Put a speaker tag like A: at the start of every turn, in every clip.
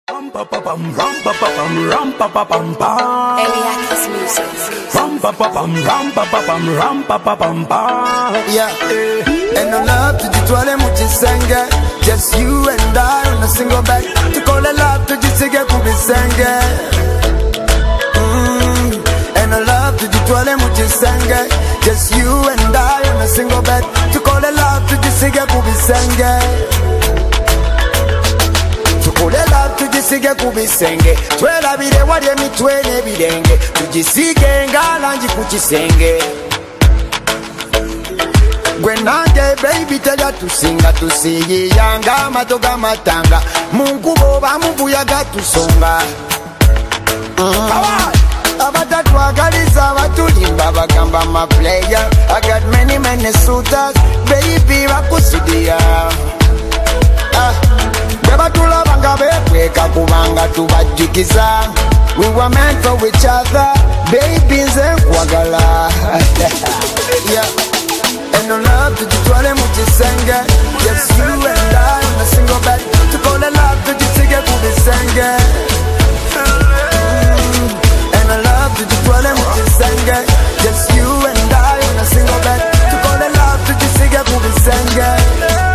A: Rum pa pa pam, rum pa pa pam, rum pa pa pam pam.
B: Eliakis Music.
A: Rum pa pa pam, rum pa pa pam, rum pa pa pam pam.
C: Yeah, and no love to jitwale muchisenge. Just you and I on a single bed. To call a love to jisige kubisenge. And no love to jitwale muchisenge. Just you and I on a single bed. To call a love to jisige kubisenge. Kulela tujisige kubisenge twela bire wali emitwene birenge tujisige ngalanji kuchisenge gwe nange baby tega tusinga tusiye yanga matoga matanga munkubo bamubuyaga tusonga abatatwagaliza batulimba bagamba my player. I got many suitors baby bakusidia Bebatulabanga bekweka kubanga tubajikiza. We were meant for each other, baby nze nkwagala. Yeah, and no love tujitwale muchisenge. Just you and I on a single bed. Tukole love tujisige kubisenge. And no love tujitwale muchisenge. Just you and I on a single bed. Tukole love tujisige kubisenge.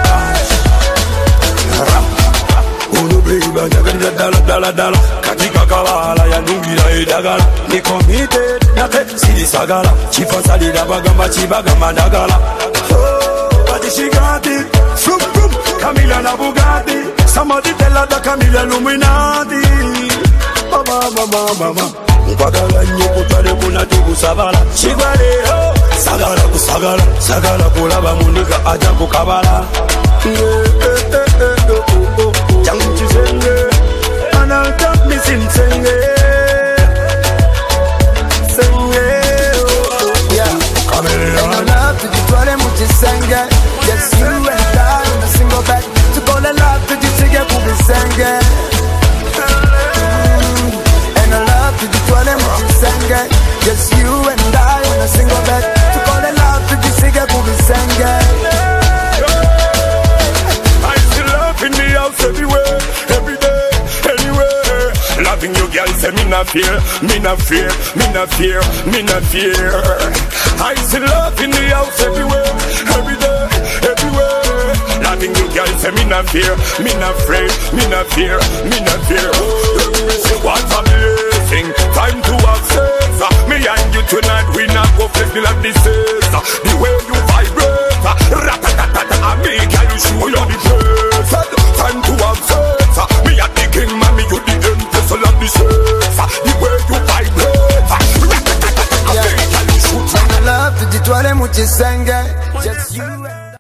A: Baby, dala katika kawala ya nungira edagala ni committed nate siri sagala chifasalira bagamba chibagamba ndagala but she got it from Camila na Bugatti somebody tell her that Camila Illuminati mama mpagala nnyo kutwale kunati kusabala chigwale sagala kulaba munika aja kukabala and I'll talk me sing
C: yeah, come in on love to jitwale muchisenge. Just you and I on a single bed. To call a love to jisige kubisenge. And I love to jitwale muchisenge. Just you and I on a single bed. To call a love to jisige kubisenge.
A: I still love in the house everywhere, every day, anywhere. Loving you, girl, say me not fear. I still love in the house everywhere, every day, everywhere. Loving you, girl, say me not fear. What a blessing, time to have sex. Me and you tonight, we not go flex like this is. The way you vibrate, ratatatata, me girl, you show you the place. Time to have sex. Me a the king, mommy, you the empress of the sex. The way you vibrate, ratatatata, me girl, you shoot.
C: Love to jitwale muchisenge. Just you and